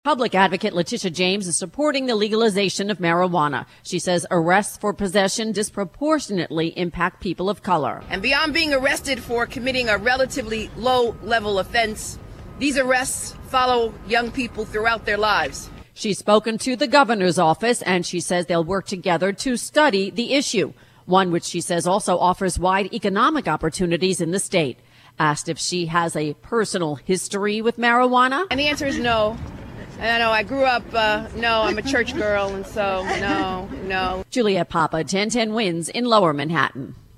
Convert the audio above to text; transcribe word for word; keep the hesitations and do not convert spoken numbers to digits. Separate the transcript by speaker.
Speaker 1: Public advocate Letitia James is supporting the legalization of marijuana. She says arrests for possession disproportionately impact people of color.
Speaker 2: And beyond being arrested for committing a relatively low-level offense, these arrests follow young people throughout their lives.
Speaker 1: She's spoken to the governor's office, and she says they'll work together to study the issue, one which she says also offers wide economic opportunities in the state. Asked if she has a personal history with marijuana.
Speaker 2: And the answer is no. I know, I grew up, uh, no, I'm a church girl, and so, no, no.
Speaker 1: Juliet Papa, ten ten Wins in Lower Manhattan.